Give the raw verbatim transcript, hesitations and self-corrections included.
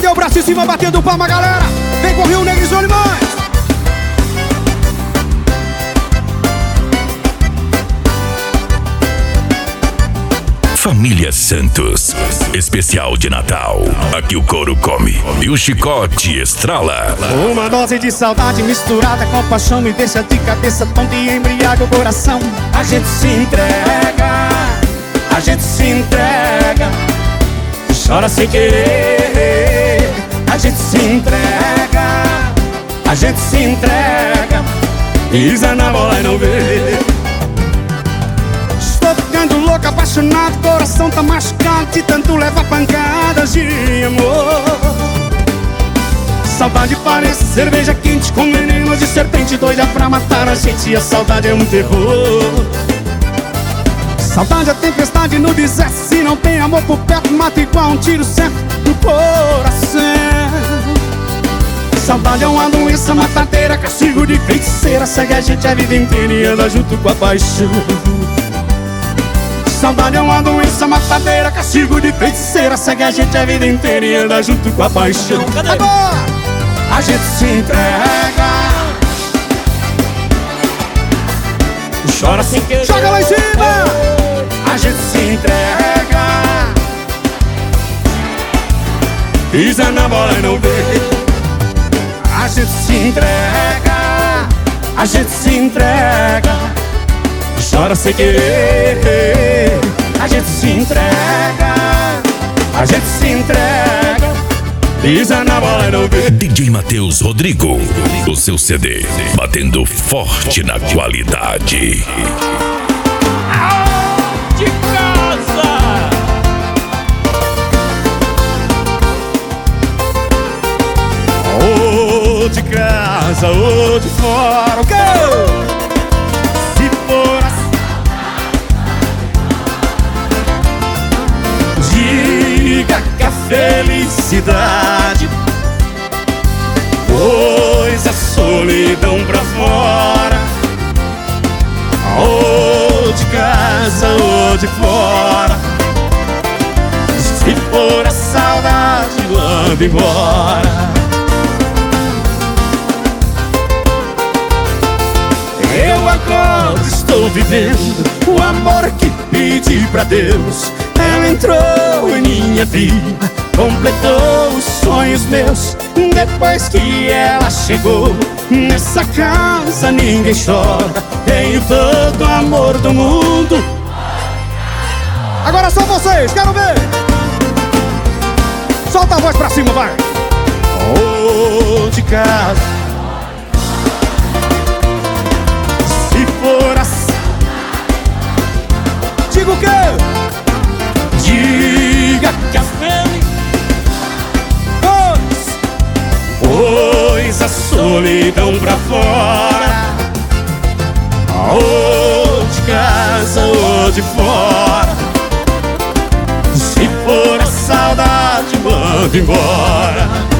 o braço em cima, batendo palma, galera. Vem com o Rio Negro e Solimões. Família Santos, especial de Natal. Aqui o couro come e o chicote estrala. Uma dose de saudade misturada com paixão me deixa de cabeça tonta e embriaga o coração. A gente se entrega, a gente se entrega, chora sem querer. A gente se entrega, a gente se entrega, pisa na bola e não vê. Estou ficando louco, apaixonado, coração tá machucado de tanto levar pancadas de amor. Saudade parece cerveja quente com veneno de serpente, doida pra matar a gente. A saudade é um terror. Saudade é tempestade no deserto, se não tem amor por perto, mata igual um tiro certo no coração. Saudade é uma doença matadeira, castigo de feiticeira, segue a gente a vida inteira e anda junto com a paixão. Saudade é uma doença matadeira, castigo de feiticeira, segue a gente a vida inteira e anda junto com a paixão. Agora a gente se entrega, chora sem querer, joga lá em cima. A gente se entrega, pisa na bola e não vê. A gente se entrega, a gente se entrega, chora sem querer. A gente se entrega, a gente se entrega, pisa na bola e não vê. D J Matheus Rodrigo, o seu C D, batendo forte na qualidade. De casa! Ou de casa ou de fora, okay? Se for assim, diga que a felicidade pôs a solidão pra fora. Ou de casa ou de fora, se for a saudade, manda embora. Eu agora estou vivendo o amor que pedi pra Deus. Ela entrou em minha vida, completou os sonhos meus. Depois que ela chegou, nessa casa ninguém chora. Tenho todo o amor do mundo. Agora só vocês, quero ver. Solta a voz pra cima, vai. Ou de casa, se for assim, diga o quê? Diga que a felicidade pôs a solidão pra fora. Ou de casa ou de fora, se for a saudade, manda embora.